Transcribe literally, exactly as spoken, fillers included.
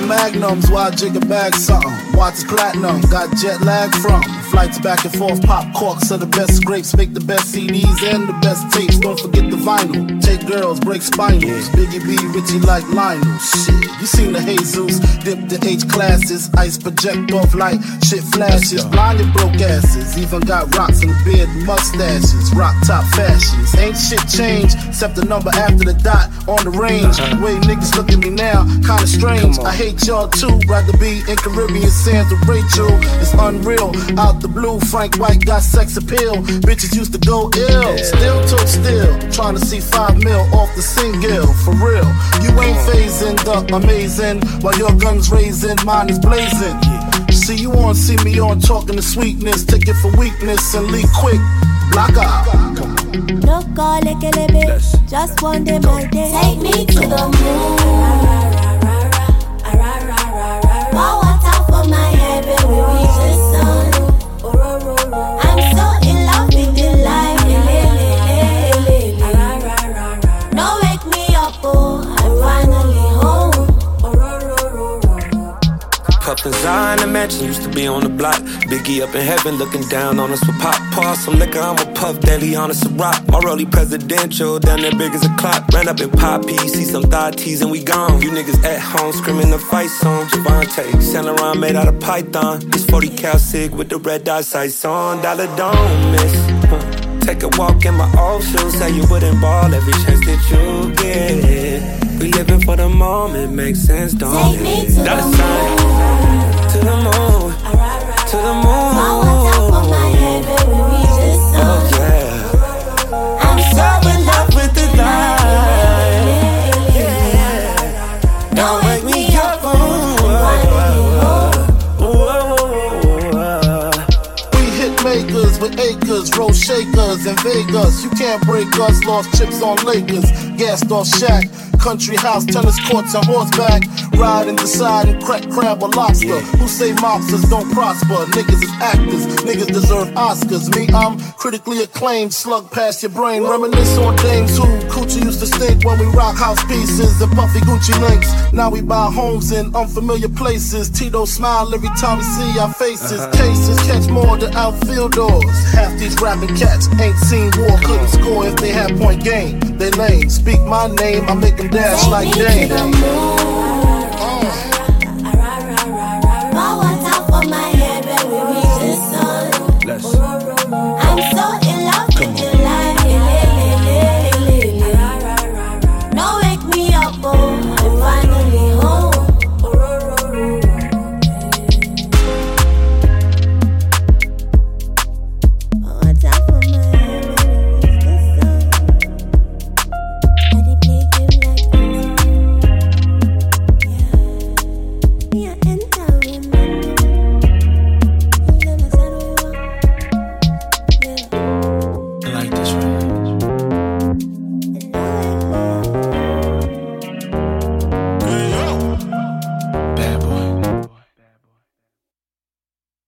Sipping magnums while I jig a bag something. Watch platinum, got jet lag from flights back and forth, pop corks are the best scrapes. Make the best C Ds and the best tapes. Don't forget the vinyl. Take girls, break spinals. Biggie B, Richie like Lionel. Shit, you seen the Jesus. Dip the H classes. Ice project off light. Shit flashes. Blinded broke asses. Even got rocks in the beard and mustaches. Rock top fashions. Ain't shit changed except the number after the dot on the range. The way niggas look at me now, kinda strange. I hate y'all too. Rather be in Caribbean sands with Rachel. It's unreal. Out the blue, Frank White got sex appeal. Bitches used to go ill. Still took still. Trying to see five mil off the single. For real. You ain't phasing the amazing. While your gun's raising, mine is blazing. See, you wanna see me on talking to sweetness. Take it for weakness and leave quick. Block out. No call like a lebe. Just one day my day. Take me to the moon. Pour water for my head when we reach the sun. I'm so in love with the life. No wake me up, oh, I'm finally home. Puffin' Zion, the mansion used to be on the block. Biggie up in heaven looking down on us with pop. Pour some liquor, I'ma puff daily on us a rock. My rollie presidential, down there big as a clock. Ran up in Poppy, see some thigh tees and we gone. You niggas at home screaming the fight song. Javante, Saint Laurent made out of python. This forty cal cig with the red dot sights on. Dollar don't miss. Huh. Take a walk in my old shoes, say you wouldn't ball every chance that you get. We living for the moment, makes sense, don't Take it? me to Dollar the sign. moon. To the moon, to the moon. Pour water for my head when we reach the sun. Oh yeah, I'm so in love with the light. Yeah. Don't wake me up. We hit makers with acres, roll shakers in Vegas. You can't break us, lost chips on Lakers, gassed off Shaq. Country house, tennis courts, and horseback. Ride and decide and crack crab or lobster. Who say mobsters don't prosper? Niggas is actors, niggas deserve Oscars. Me, I'm critically acclaimed, slug past your brain. Reminisce on dames who coochie used to stink when we rock house pieces and puffy Gucci links. Now we buy homes in unfamiliar places. Tito smile every time we see our faces. Cases catch more than outfielders. Half these rapping cats ain't seen war, couldn't score if they had point game. They lame, speak my name, I make them dash like Dame. Take me to the moon.